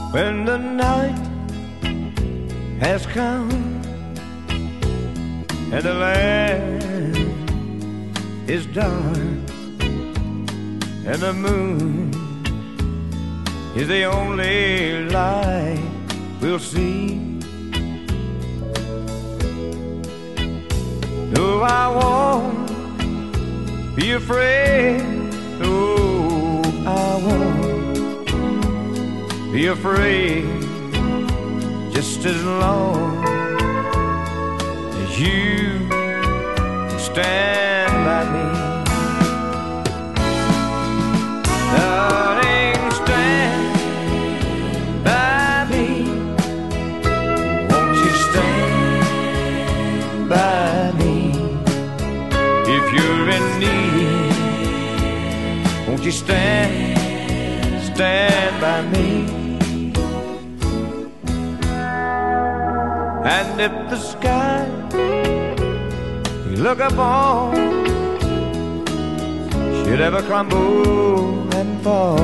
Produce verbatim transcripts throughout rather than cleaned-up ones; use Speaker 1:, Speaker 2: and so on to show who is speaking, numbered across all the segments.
Speaker 1: When the night has come and the land is dark and the moon is the only light we'll see. No, I won't be afraid. No, I won't be afraid, just as long as you stand by me. Darling, stand by me. Won't you stand by me? If you're in need, won't you stand, stand by me? And if the sky you look upon should ever crumble and fall,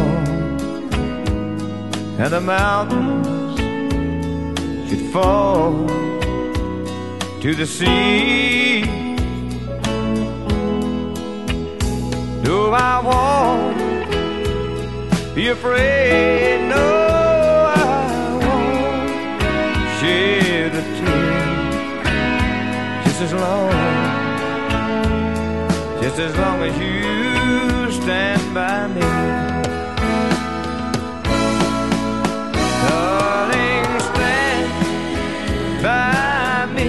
Speaker 1: and the mountains should fall to the sea, no, I won't be afraid. No, I won't shed a tear, just as long, just as long as you stand by me. Darling, stand by me.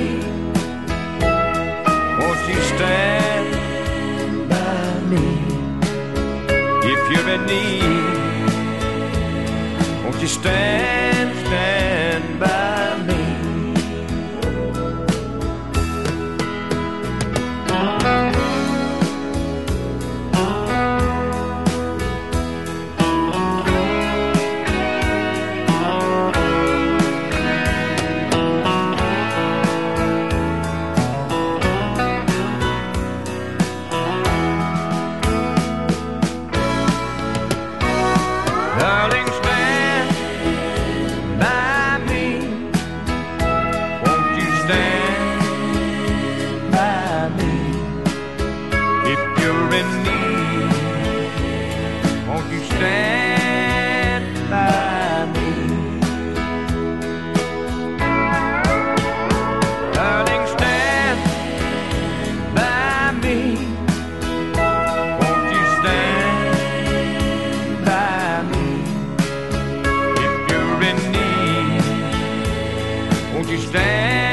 Speaker 1: Won't you stand by me? If you're in need, won't you stand, stand by me? Darling, stand by me. Won't you stand by me? If you're in need, won't you stand by me? Darling, stand by me. Won't you stand by me? Won't you stand?